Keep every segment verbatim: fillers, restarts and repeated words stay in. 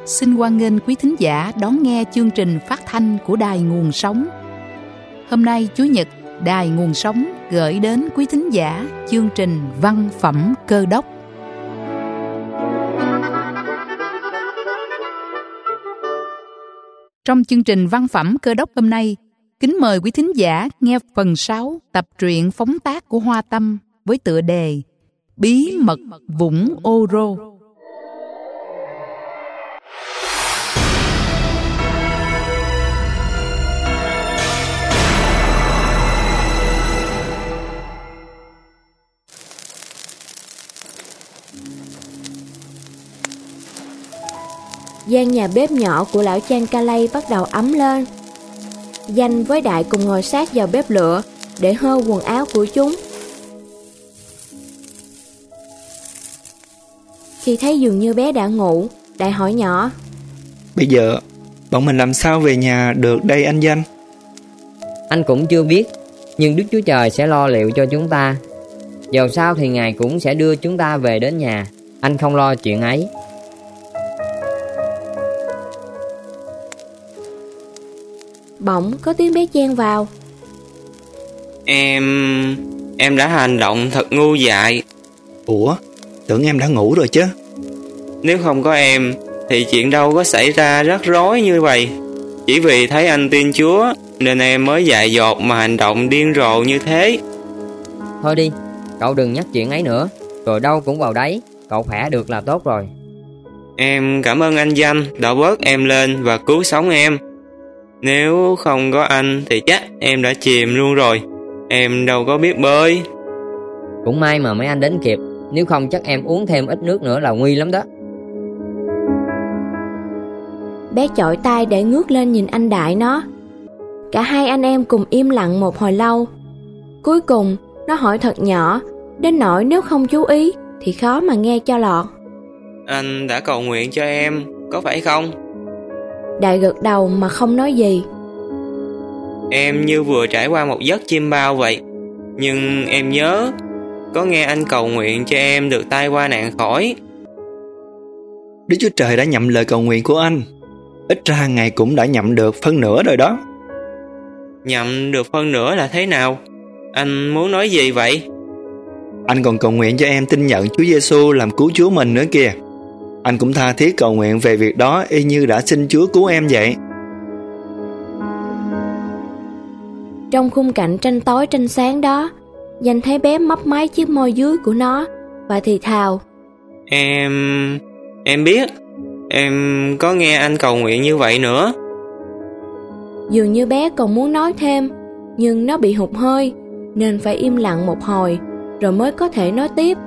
Xin hoan nghênh quý thính giả đón nghe chương trình phát thanh của Đài Nguồn Sống. Hôm nay Chủ nhật, Đài Nguồn Sống gửi đến quý thính giả chương trình Văn phẩm Cơ đốc. Trong chương trình Văn phẩm Cơ đốc hôm nay, kính mời quý thính giả nghe phần sáu tập truyện phóng tác của Hoa Tâm với tựa đề Bí mật Vũng Ô Rô. Gian nhà bếp nhỏ của lão Chan Calais bắt đầu ấm lên. Danh với Đại cùng ngồi sát vào bếp lửa để hơ quần áo của chúng. Khi thấy dường như bé đã ngủ, Đại hỏi nhỏ: Bây giờ bọn mình làm sao về nhà được đây anh Danh? Anh cũng chưa biết, nhưng Đức Chúa Trời sẽ lo liệu cho chúng ta. Dầu sao thì Ngài cũng sẽ đưa chúng ta về đến nhà. Anh không lo chuyện ấy. Bỗng có tiếng bé chen vào. Em... em đã hành động thật ngu dại. Ủa, tưởng em đã ngủ rồi chứ. Nếu không có em thì chuyện đâu có xảy ra rắc rối như vậy. Chỉ vì thấy anh tin Chúa nên em mới dại dột mà hành động điên rồ như thế. Thôi đi, cậu đừng nhắc chuyện ấy nữa. Rồi đâu cũng vào đấy. Cậu khỏe được là tốt rồi. Em cảm ơn anh Danh đã vớt em lên và cứu sống em. Nếu không có anh thì chắc em đã chìm luôn rồi. Em đâu có biết bơi. Cũng may mà mấy anh đến kịp. Nếu không chắc em uống thêm ít nước nữa là nguy lắm đó. Bé chọi tay để ngước lên nhìn anh Đại nó. Cả hai anh em cùng im lặng một hồi lâu. Cuối cùng nó hỏi thật nhỏ, đến nỗi nếu không chú ý thì khó mà nghe cho lọt. Anh đã cầu nguyện cho em, có phải không? Đại gật đầu mà không nói gì. Em như vừa trải qua một giấc chim bao vậy. Nhưng em nhớ có nghe anh cầu nguyện cho em được tai qua nạn khỏi. Đức Chúa Trời đã nhậm lời cầu nguyện của anh. Ít ra Ngài cũng đã nhậm được phân nửa rồi đó. Nhậm được phân nửa là thế nào? Anh muốn nói gì vậy? Anh còn cầu nguyện cho em tin nhận Chúa Giêsu làm cứu Chúa mình nữa kìa. Anh cũng tha thiết cầu nguyện về việc đó y như đã xin Chúa cứu em vậy. Trong khung cảnh tranh tối tranh sáng đó, Danh thấy bé mấp máy chiếc môi dưới của nó và thì thào: Em... em biết. Em có nghe anh cầu nguyện như vậy nữa. Dường như bé còn muốn nói thêm, nhưng nó bị hụt hơi nên phải im lặng một hồi rồi mới có thể nói tiếp.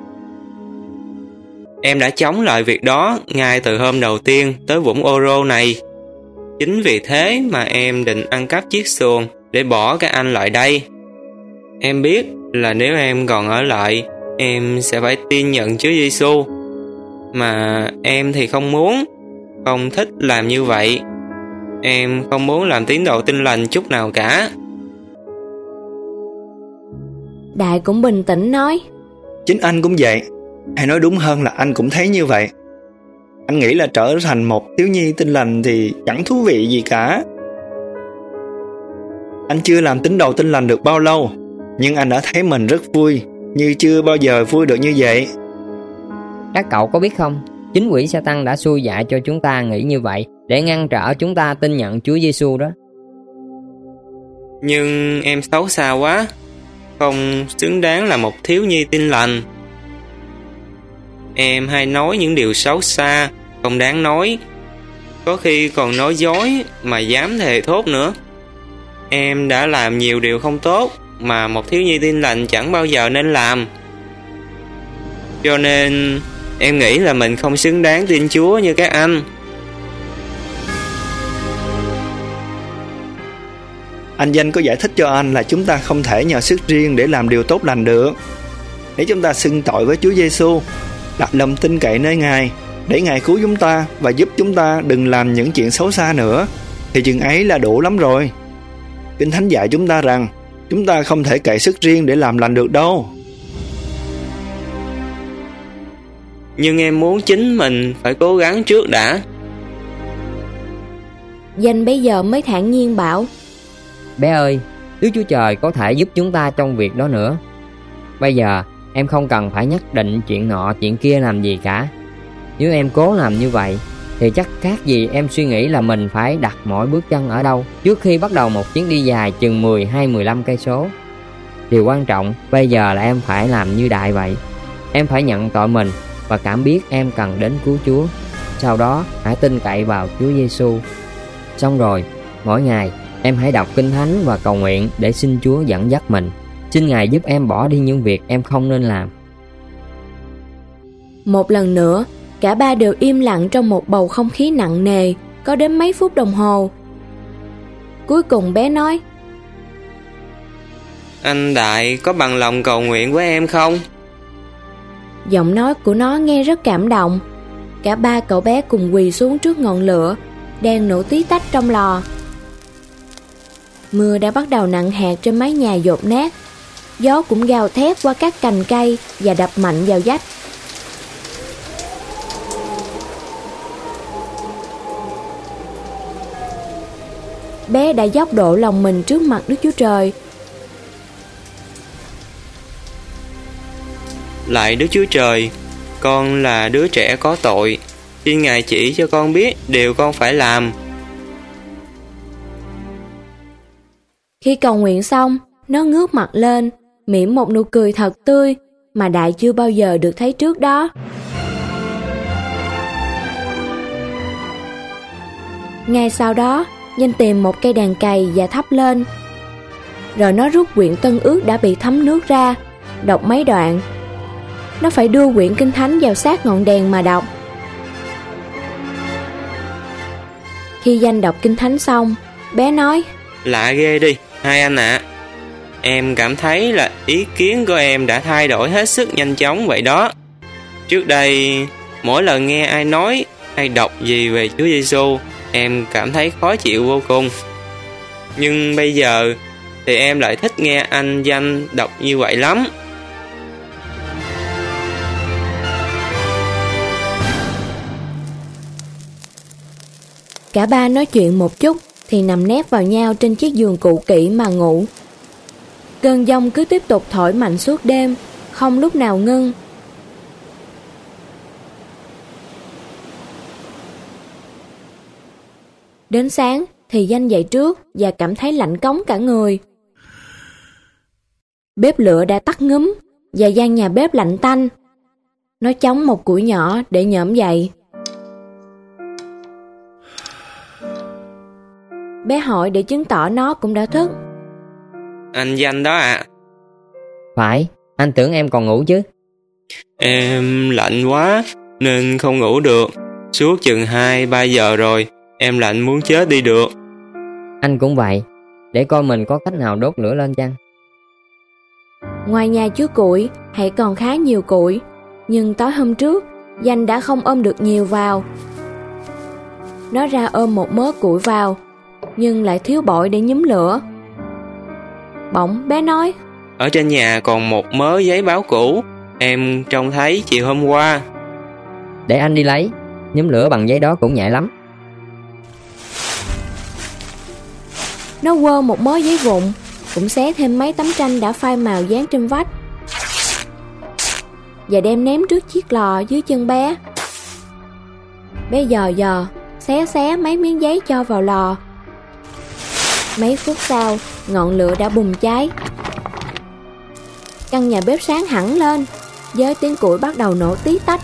Em đã chống lại việc đó ngay từ hôm đầu tiên tới Vũng Ô Rô này. Chính vì thế mà em định ăn cắp chiếc xuồng để bỏ các anh lại đây. Em biết là nếu em còn ở lại, em sẽ phải tin nhận Chúa Giêsu. Mà em thì không muốn, không thích làm như vậy. Em không muốn làm tín đồ Tin Lành chút nào cả. Đại cũng bình tĩnh nói: Chính anh cũng vậy. Hay nói đúng hơn là anh cũng thấy như vậy. Anh nghĩ là trở thành một thiếu nhi Tin Lành thì chẳng thú vị gì cả. Anh chưa làm tín đồ Tin Lành được bao lâu, nhưng anh đã thấy mình rất vui, như chưa bao giờ vui được như vậy. Các cậu có biết không, chính quỷ Sa-tan đã xui dại cho chúng ta nghĩ như vậy để ngăn trở chúng ta tin nhận Chúa Giêsu đó. Nhưng em xấu xa quá, không xứng đáng là một thiếu nhi Tin Lành. Em hay nói những điều xấu xa, không đáng nói. Có khi còn nói dối mà dám thề thốt nữa. Em đã làm nhiều điều không tốt mà một thiếu nhi Tin Lành chẳng bao giờ nên làm. Cho nên em nghĩ là mình không xứng đáng tin Chúa như các anh. Anh Danh có giải thích cho anh là chúng ta không thể nhờ sức riêng để làm điều tốt lành được. Nếu chúng ta xưng tội với Chúa Giêsu, đặt lòng tin cậy nơi Ngài để Ngài cứu chúng ta và giúp chúng ta đừng làm những chuyện xấu xa nữa, thì chừng ấy là đủ lắm rồi. Kinh Thánh dạy chúng ta rằng chúng ta không thể cậy sức riêng để làm lành được đâu. Nhưng em muốn chính mình phải cố gắng trước đã. Danh bây giờ mới thản nhiên bảo: Bé ơi, Đức Chúa Trời có thể giúp chúng ta trong việc đó nữa. Bây giờ em không cần phải nhất định chuyện nọ chuyện kia làm gì cả. Nếu em cố làm như vậy thì chắc khác gì em suy nghĩ là mình phải đặt mỗi bước chân ở đâu trước khi bắt đầu một chuyến đi dài chừng mười hay mười lăm cây số. Điều quan trọng bây giờ là em phải làm như Đại vậy. Em phải nhận tội mình và cảm biết em cần đến cứu Chúa. Sau đó hãy tin cậy vào Chúa Giêsu. Xong rồi, mỗi ngày em hãy đọc Kinh Thánh và cầu nguyện để xin Chúa dẫn dắt mình. Xin Ngài giúp em bỏ đi những việc em không nên làm. Một lần nữa, cả ba đều im lặng trong một bầu không khí nặng nề, có đến mấy phút đồng hồ. Cuối cùng bé nói: Anh Đại có bằng lòng cầu nguyện với em không? Giọng nói của nó nghe rất cảm động. Cả ba cậu bé cùng quỳ xuống trước ngọn lửa đang nổ tí tách trong lò. Mưa đã bắt đầu nặng hạt trên mái nhà dột nát. Gió cũng gào thét qua các cành cây và đập mạnh vào vách. Bé đã dốc độ lòng mình trước mặt Đức Chúa Trời. Lạy Đức Chúa Trời, con là đứa trẻ có tội. Xin Ngài chỉ cho con biết điều con phải làm. Khi cầu nguyện xong, nó ngước mặt lên, mỉm một nụ cười thật tươi mà Đại chưa bao giờ được thấy trước đó. Ngay sau đó, Danh tìm một cây đàn cày và thắp lên. Rồi nó rút quyển Tân Ước đã bị thấm nước ra, đọc mấy đoạn. Nó phải đưa quyển Kinh Thánh vào sát ngọn đèn mà đọc. Khi Danh đọc Kinh Thánh xong, bé nói: Lạ ghê đi, hai anh ạ. À. Em cảm thấy là ý kiến của em đã thay đổi hết sức nhanh chóng vậy đó. Trước đây, mỗi lần nghe ai nói hay đọc gì về Chúa Giêsu, em cảm thấy khó chịu vô cùng. Nhưng bây giờ thì em lại thích nghe anh Danh đọc như vậy lắm. Cả ba nói chuyện một chút thì nằm nép vào nhau trên chiếc giường cũ kỹ mà ngủ. Cơn giông cứ tiếp tục thổi mạnh suốt đêm, không lúc nào ngưng. Đến sáng thì Danh dậy trước và cảm thấy lạnh cống cả người. Bếp lửa đã tắt ngúm và gian nhà bếp lạnh tanh. Nó chống một củi nhỏ để nhổm dậy. Bé hỏi để chứng tỏ nó cũng đã thức. Anh Danh đó ạ. À. Phải, anh tưởng em còn ngủ chứ. Em lạnh quá nên không ngủ được. Suốt chừng hai ba giờ rồi, em lạnh muốn chết đi được. Anh cũng vậy. Để coi mình có cách nào đốt lửa lên chăng. Ngoài nhà chứa củi hãy còn khá nhiều củi. Nhưng tối hôm trước Danh đã không ôm được nhiều vào. Nó ra ôm một mớ củi vào, nhưng lại thiếu bội để nhúm lửa. Bỗng bé nói: Ở trên nhà còn một mớ giấy báo cũ, em trông thấy chiều hôm qua. Để anh đi lấy. Nhúm lửa bằng giấy đó cũng nhẹ lắm. Nó quơ một mớ giấy vụn, cũng xé thêm mấy tấm tranh đã phai màu dán trên vách, và đem ném trước chiếc lò dưới chân bé. Bé dò dò xé xé mấy miếng giấy cho vào lò. Mấy phút sau, ngọn lửa đã bùng cháy. Căn nhà bếp sáng hẳn lên, với tiếng củi bắt đầu nổ tí tách.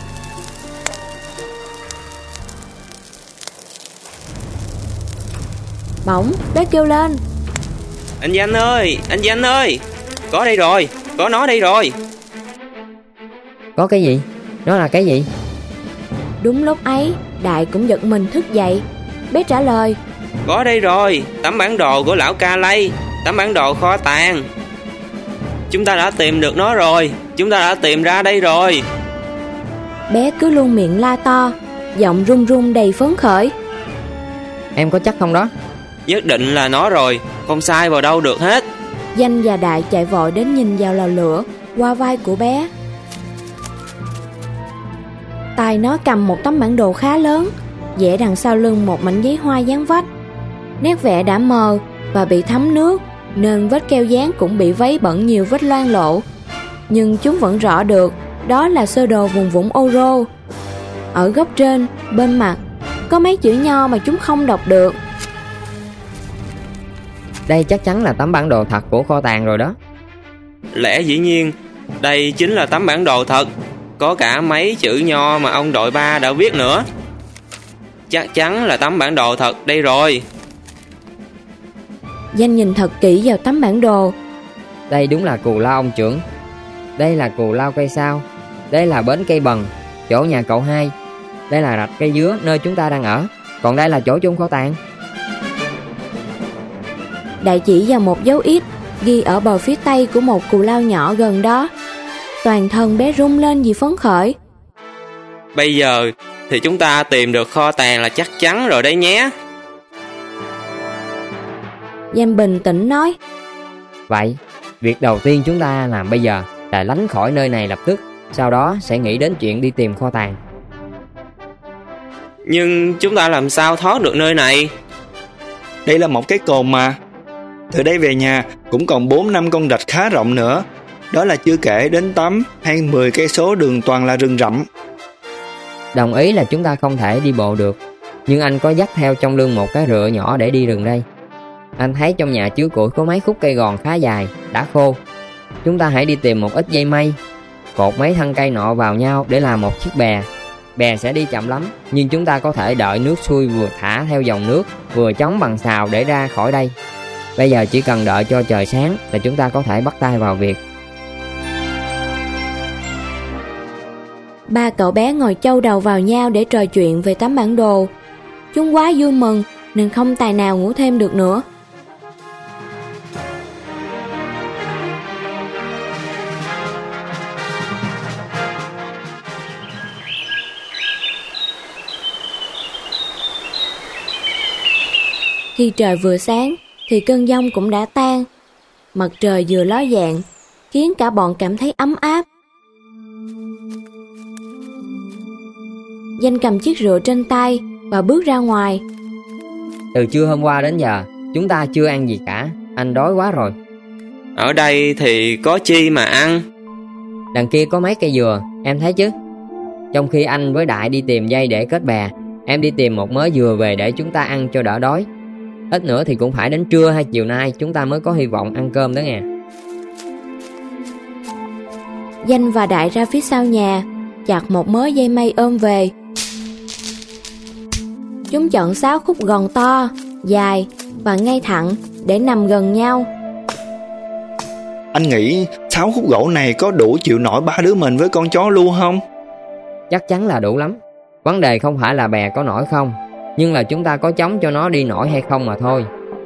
Bỗng bé kêu lên: Anh Danh ơi, anh Danh ơi, có đây rồi, có nó đây rồi. Có cái gì? Nó là cái gì? Đúng lúc ấy, Đại cũng giật mình thức dậy. Bé trả lời: Có đây rồi, tấm bản đồ của lão Ca Lây, tấm bản đồ kho tàng. Chúng ta đã tìm được nó rồi, chúng ta đã tìm ra đây rồi. Bé cứ luôn miệng la to, giọng run run đầy phấn khởi: Em có chắc không đó? Nhất định là nó rồi, không sai vào đâu được hết. Danh và Đại chạy vội đến nhìn vào lò lửa qua vai của bé. Tay nó cầm một tấm bản đồ khá lớn, vẽ đằng sau lưng một mảnh giấy hoa dán vách. Nét vẽ đã mờ và bị thấm nước, nên vết keo dán cũng bị vấy bẩn nhiều vết loang lổ. Nhưng chúng vẫn rõ được đó là sơ đồ vùng vũng Oro. Ở góc trên, bên mặt, có mấy chữ nho mà chúng không đọc được. Đây chắc chắn là tấm bản đồ thật của kho tàng rồi đó. Lẽ dĩ nhiên, đây chính là tấm bản đồ thật. Có cả mấy chữ nho mà ông đội ba đã viết nữa. Chắc chắn là tấm bản đồ thật đây rồi. Danh nhìn thật kỹ vào tấm bản đồ. Đây đúng là Cù Lao ông trưởng. Đây là Cù Lao cây sao. Đây là bến cây bần, chỗ nhà cậu hai. Đây là rạch cây dứa nơi chúng ta đang ở. Còn đây là chỗ chôn kho tàng. Đại chỉ vào một dấu X ghi ở bờ phía tây của một cù lao nhỏ gần đó. Toàn thân bé rung lên vì phấn khởi. Bây giờ thì chúng ta tìm được kho tàng là chắc chắn rồi đấy nhé. Danh bình tĩnh nói. Vậy, việc đầu tiên chúng ta làm bây giờ là lánh khỏi nơi này lập tức. Sau đó sẽ nghĩ đến chuyện đi tìm kho tàng. Nhưng chúng ta làm sao thoát được nơi này? Đây là một cái cồn mà. Từ đây về nhà cũng còn bốn năm con rạch khá rộng nữa. Đó là chưa kể đến tám hay mười cây số đường toàn là rừng rậm. Đồng ý là chúng ta không thể đi bộ được. Nhưng anh có dắt theo trong lưng một cái rựa nhỏ để đi rừng đây. Anh thấy trong nhà chứa củi có mấy khúc cây gòn khá dài, đã khô. Chúng ta hãy đi tìm một ít dây mây, cột mấy thân cây nọ vào nhau để làm một chiếc bè. Bè sẽ đi chậm lắm, nhưng chúng ta có thể đợi nước xuôi vừa thả theo dòng nước, vừa chống bằng xào để ra khỏi đây. Bây giờ chỉ cần đợi cho trời sáng là chúng ta có thể bắt tay vào việc. Ba cậu bé ngồi châu đầu vào nhau để trò chuyện về tấm bản đồ. Chúng quá vui mừng nên không tài nào ngủ thêm được nữa. Khi trời vừa sáng thì cơn giông cũng đã tan. Mặt trời vừa ló dạng khiến cả bọn cảm thấy ấm áp. Danh cầm chiếc rượu trên tay và bước ra ngoài. Từ trưa hôm qua đến giờ chúng ta chưa ăn gì cả. Anh đói quá rồi. Ở đây thì có chi mà ăn. Đằng kia có mấy cây dừa, em thấy chứ. Trong khi anh với Đại đi tìm dây để kết bè, em đi tìm một mớ dừa về để chúng ta ăn cho đỡ đói. Ít nữa thì cũng phải đến trưa hay chiều nay chúng ta mới có hy vọng ăn cơm đó nghe. Danh và Đại ra phía sau nhà, chặt một mớ dây mây ôm về. Chúng chọn sáu khúc gòn to, dài và ngay thẳng để nằm gần nhau. Anh nghĩ sáu khúc gỗ này có đủ chịu nổi ba đứa mình với con chó Lu không? Chắc chắn là đủ lắm. Vấn đề không phải là bè có nổi không, nhưng là chúng ta có chống cho nó đi nổi hay không mà thôi.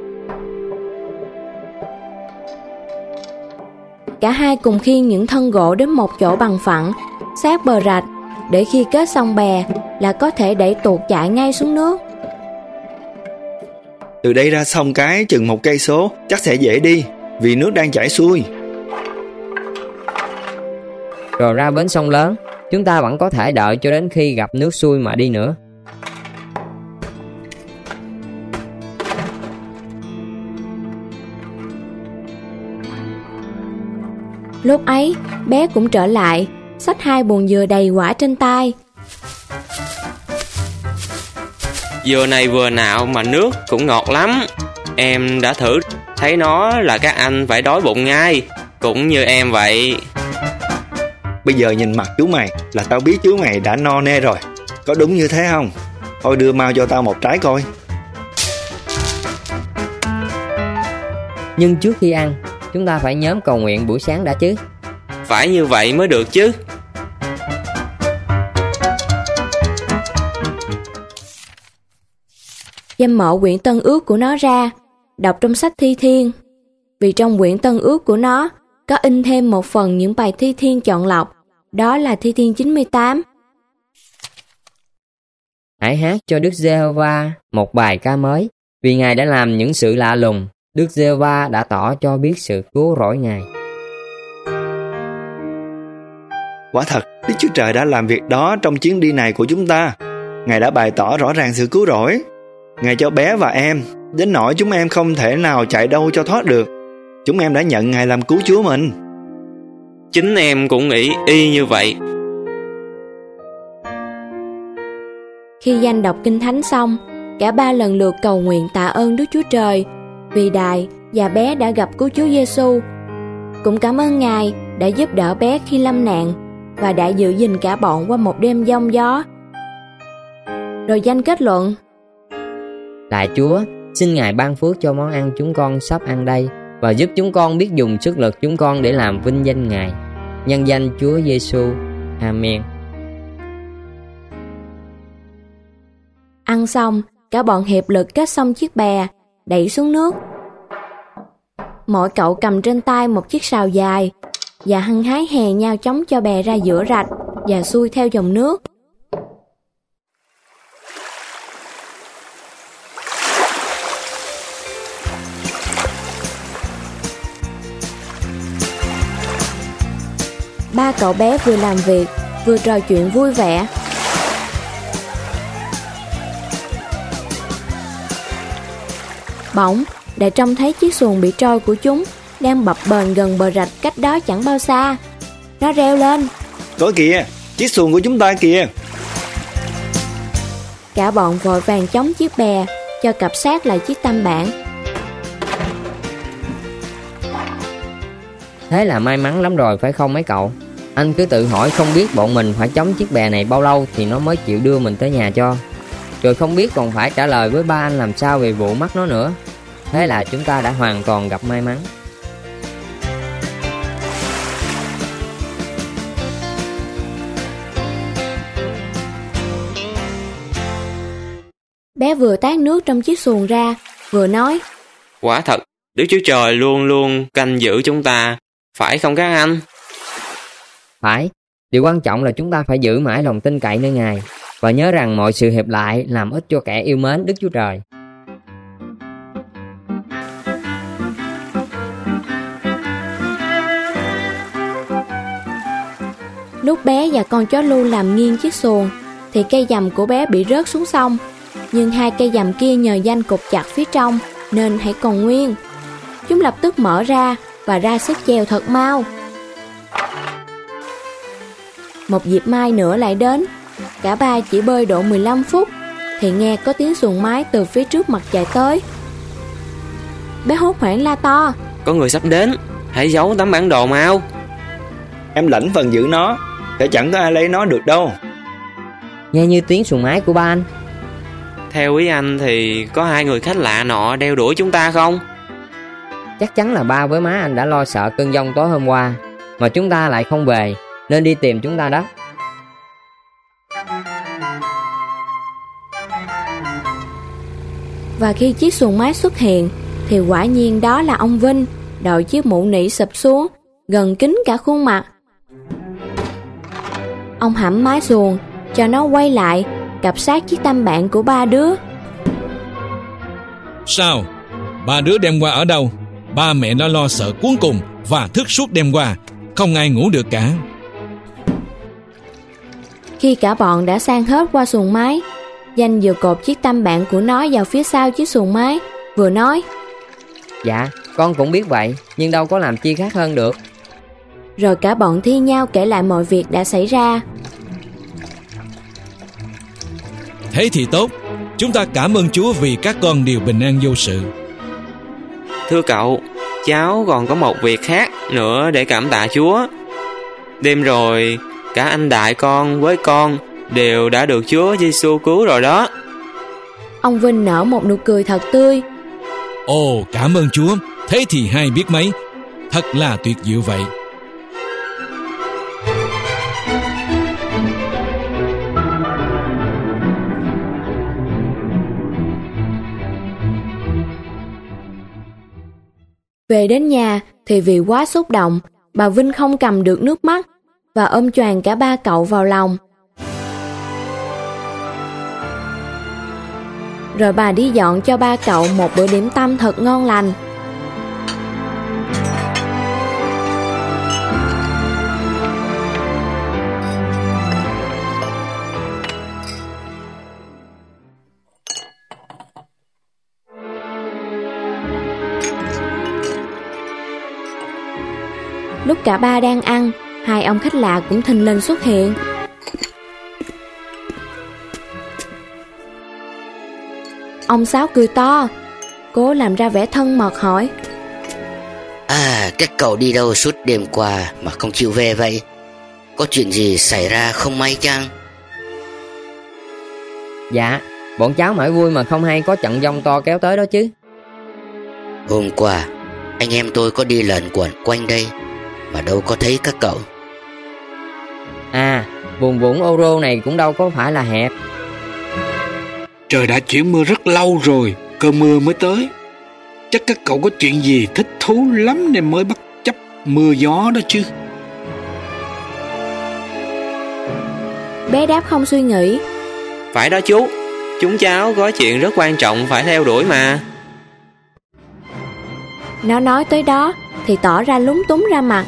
Cả hai cùng khiêng những thân gỗ đến một chỗ bằng phẳng sát bờ rạch, để khi kết xong bè là có thể đẩy tuột chạy ngay xuống nước. Từ đây ra sông cái chừng một cây số chắc sẽ dễ đi, vì nước đang chảy xuôi. Rồi ra bến sông lớn, chúng ta vẫn có thể đợi cho đến khi gặp nước xuôi mà đi nữa. Lúc ấy, bé cũng trở lại, xách hai buồn dừa đầy quả trên tay. Dừa này vừa nạo mà nước cũng ngọt lắm. Em đã thử, thấy nó là các anh phải đói bụng ngay, cũng như em vậy. Bây giờ nhìn mặt chú mày là tao biết chú mày đã no nê rồi. Có đúng như thế không? Thôi đưa mau cho tao một trái coi. Nhưng trước khi ăn, chúng ta phải nhóm cầu nguyện buổi sáng đã chứ. Phải như vậy mới được chứ. Danh mở quyển Tân Ước của nó ra, đọc trong sách Thi Thiên. Vì trong quyển Tân Ước của nó có in thêm một phần những bài Thi Thiên chọn lọc, đó là Thi Thiên chín mươi tám. Hãy hát cho Đức Giê-hô-va một bài ca mới, vì Ngài đã làm những sự lạ lùng. Đức Giê-hô-va đã tỏ cho biết sự cứu rỗi Ngài. Quả thật, Đức Chúa Trời đã làm việc đó trong chuyến đi này của chúng ta. Ngài đã bày tỏ rõ ràng sự cứu rỗi. Ngài cho bé và em đến nỗi chúng em không thể nào chạy đâu cho thoát được. Chúng em đã nhận Ngài làm cứu Chúa mình. Chính em cũng nghĩ y như vậy. Khi Danh đọc Kinh Thánh xong, cả ba lần lượt cầu nguyện tạ ơn Đức Chúa Trời vì Đài và bé đã gặp cứu Chúa Giêsu. Cũng cảm ơn Ngài đã giúp đỡ bé khi lâm nạn và đã giữ gìn cả bọn qua một đêm giông gió. Rồi Danh kết luận: Lạy Chúa, xin Ngài ban phước cho món ăn chúng con sắp ăn đây và giúp chúng con biết dùng sức lực chúng con để làm vinh danh Ngài. Nhân danh Chúa Giêsu. Amen. Ăn xong, cả bọn hiệp lực kết xong chiếc bè, đẩy xuống nước. Mỗi cậu cầm trên tay một chiếc sào dài và hăng hái hè nhau chống cho bè ra giữa rạch và xuôi theo dòng nước. Ba cậu bé vừa làm việc, vừa trò chuyện vui vẻ. Bỗng, đã trông thấy chiếc xuồng bị trôi của chúng đang bập bềnh gần bờ rạch cách đó chẳng bao xa. Nó reo lên: Coi kìa, chiếc xuồng của chúng ta kìa. Cả bọn vội vàng chống chiếc bè cho cập sát lại chiếc tam bản. Thế là may mắn lắm rồi phải không mấy cậu? Anh cứ tự hỏi không biết bọn mình phải chống chiếc bè này bao lâu thì nó mới chịu đưa mình tới nhà cho. Rồi không biết còn phải trả lời với ba anh làm sao về vụ mất nó nữa. Thế là chúng ta đã hoàn toàn gặp may mắn. Bé vừa tát nước trong chiếc xuồng ra, vừa nói: Quả thật, Đức Chúa Trời luôn luôn canh giữ chúng ta, phải không các anh? Phải, điều quan trọng là chúng ta phải giữ mãi lòng tin cậy nơi Ngài và nhớ rằng mọi sự hiệp lại làm ích cho kẻ yêu mến Đức Chúa Trời. Lúc bé và con chó Lu làm nghiêng chiếc xuồng thì cây dầm của bé bị rớt xuống sông. Nhưng hai cây dầm kia nhờ Danh cột chặt phía trong nên hãy còn nguyên. Chúng lập tức mở ra và ra sức chèo thật mau. Một dịp mai nữa lại đến. Cả ba chỉ bơi độ mười lăm phút thì nghe có tiếng xuồng máy từ phía trước mặt chạy tới. Bé hốt hoảng la to: Có người sắp đến, hãy giấu tấm bản đồ mau. Em lãnh phần giữ nó, để chẳng có ai lấy nó được đâu. Nghe như tiếng xuồng máy của ba anh. Theo ý anh thì có hai người khách lạ nọ đeo đuổi chúng ta không? Chắc chắn là ba với má anh đã lo sợ cơn giông tối hôm qua mà chúng ta lại không về nên đi tìm chúng ta đó. Và khi chiếc xuồng máy xuất hiện thì quả nhiên đó là ông Vinh, đội chiếc mũ nỉ sụp xuống gần kín cả khuôn mặt. Ông hãm mái xuồng cho nó quay lại cặp sát chiếc tam bản của ba đứa. Sao? Ba đứa đêm qua ở đâu? Ba mẹ nó lo sợ cuống cùng và thức suốt đêm qua, không ai ngủ được cả. Khi cả bọn đã sang hết qua xuồng máy, Danh vừa cột chiếc tam bản của nó vào phía sau chiếc xuồng máy, vừa nói: Dạ, con cũng biết vậy, nhưng đâu có làm chi khác hơn được. Rồi cả bọn thi nhau kể lại mọi việc đã xảy ra. Thế thì tốt, chúng ta cảm ơn Chúa vì các con đều bình an vô sự. Thưa cậu, cháu còn có một việc khác nữa để cảm tạ Chúa. Đêm rồi, cả anh đại con với con đều đã được Chúa Giêsu cứu rồi đó. Ông Vinh nở một nụ cười thật tươi. Ồ, cảm ơn Chúa, thế thì hay biết mấy. Thật là tuyệt diệu vậy. Về đến nhà thì vì quá xúc động, bà Vinh không cầm được nước mắt và ôm choàng cả ba cậu vào lòng. Rồi bà đi dọn cho ba cậu một bữa điểm tâm thật ngon lành. Lúc cả ba đang ăn, hai ông khách lạ cũng thình lình xuất hiện. Ông Sáu cười to, cố làm ra vẻ thân mật hỏi: À, các cậu đi đâu suốt đêm qua mà không chịu về vậy? Có chuyện gì xảy ra không may chăng? Dạ, bọn cháu mãi vui mà không hay có trận giông to kéo tới đó chứ. Hôm qua anh em tôi có đi lẩn quẩn quanh đây mà đâu có thấy các cậu. À, vùng vũng Oro này cũng đâu có phải là hẹp. Trời đã chuyển mưa rất lâu rồi, cơn mưa mới tới. Chắc các cậu có chuyện gì thích thú lắm nên mới bất chấp mưa gió đó chứ. Bé đáp không suy nghĩ: Phải đó chú, chúng cháu có chuyện rất quan trọng phải theo đuổi mà. Nó nói tới đó thì tỏ ra lúng túng ra mặt.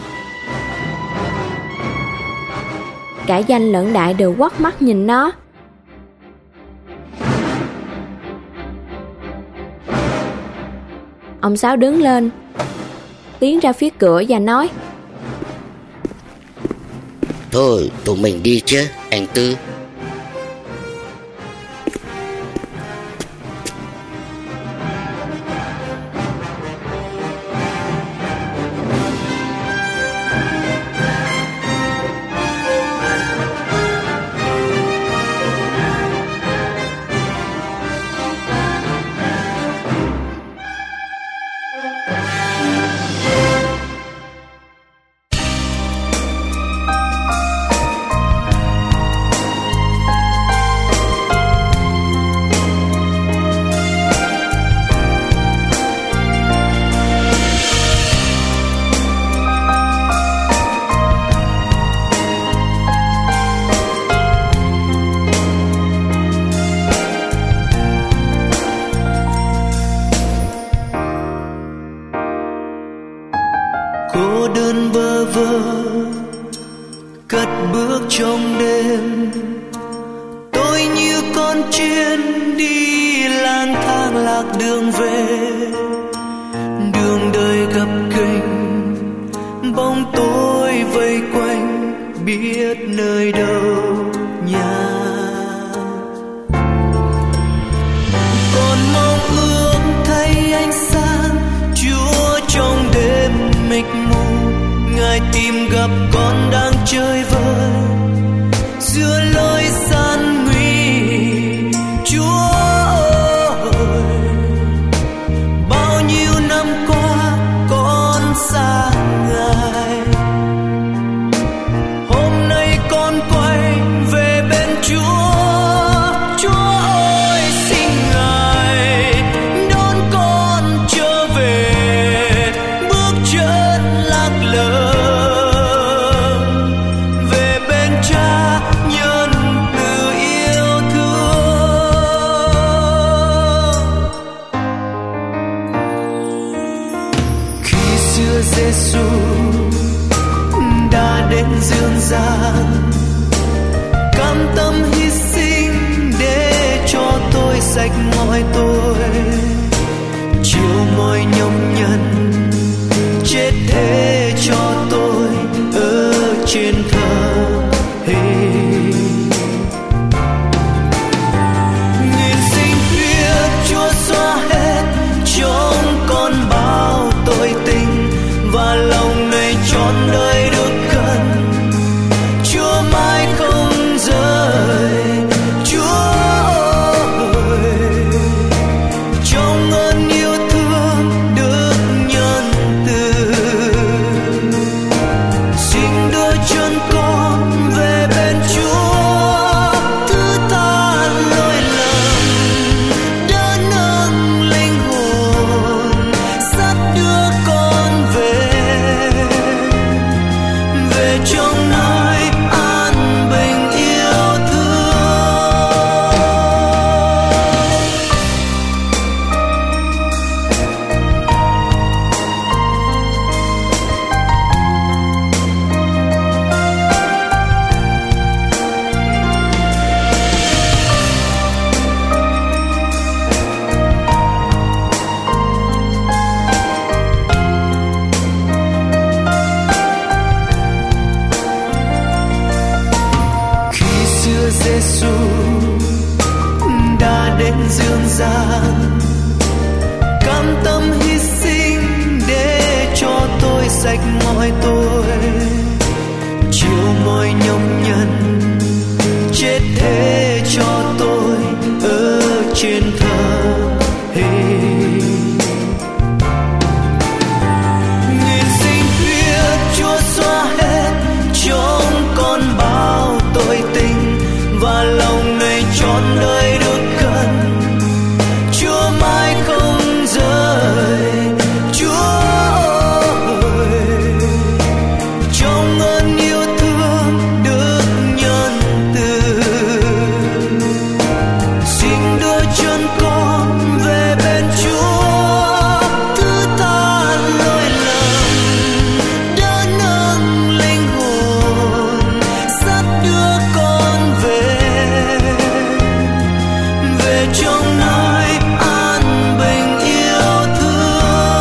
Cả Danh lẫn Đại đều quắt mắt nhìn nó. Ông Sáu đứng lên, tiến ra phía cửa và nói: Thôi tụi mình đi chứ anh Tư. Cô đơn bơ vơ cất bước trong đêm, tôi như con chiên đi lang thang lạc đường về. Đường đời gập ghềnh, bóng tối vây quanh, biết nơi đâu nhà. Còn mong ước thấy ánh sáng Chúa trong đêm mịt mù, Ngài tìm gặp con đang chơi vơi giữa lối gian nguy. Chúa ơi, bao nhiêu năm qua con xa Ngài, hôm nay con quay về bên Chúa. Chúa ơi, xin Ngài đón con trở về, bước chân lạc lờ về bên Cha nhân từ yêu thương. Khi xưa Giêsu đã đến dương gian, cam tâm hy sinh để cho tôi sạch mọi tội, chịu mọi nhọc nhằn, chết thế cho tôi ở trên thờ hình. Nghìn sinh huyết Chúa xóa hết trong con bao tội tình, và lòng này trọn đời được gần. Chúa mãi không rời. Chúa ơi, trong ơn yêu thương được nhân từ, xin đưa chân con về bên Chúa, thứ tha lỗi lầm, đỡ nâng linh hồn, dắt đưa con về, về trong nơi an bình yêu thương. trọn đời được gần. Chúa mãi không rời. Chúa ơi, trong ơn yêu thương được nhân từ, xin đưa chân con về bên Chúa, thứ tha lỗi lầm, đỡ nâng linh hồn, dắt đưa con về, về trong nơi an bình yêu thương.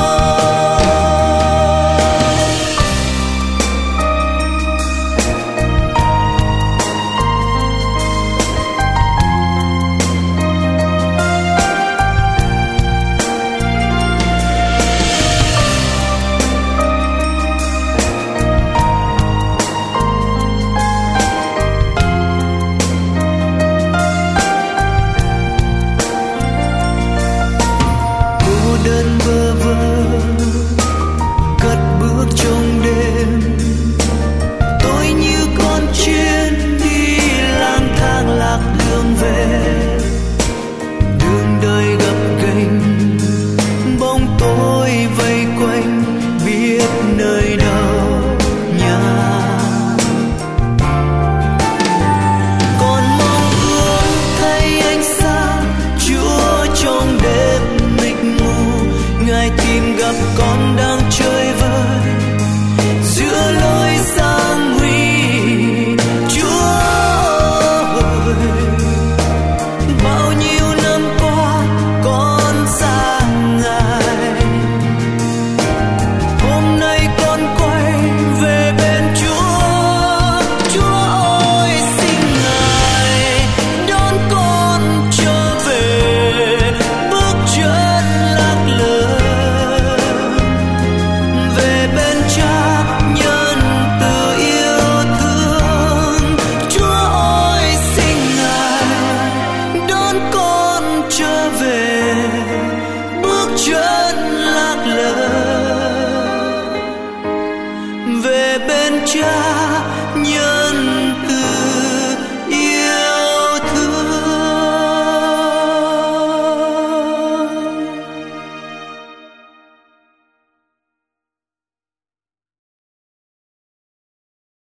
Cô đơn bơ vơ cất bước trong đêm, tôi như con chiên đi lang thang lạc đường về. Đường đời gập ghềnh, bóng tối vây quanh, biết nơi đâu nhà. Còn mong ước thấy ánh sáng Chúa trong đêm mịt mù, Ngài tìm gặp con đang chơi vơi giữa lối gian nguy. Chúa ơi, bao nhiêu năm qua con xa Ngài, hôm nay con quay về bên Chúa. Chúa ơi, xin Ngài đón con trở về, bước chân lạc lờ về bên Cha nhân từ yêu thương. Chúa ơi, xin Ngài đón con trở về,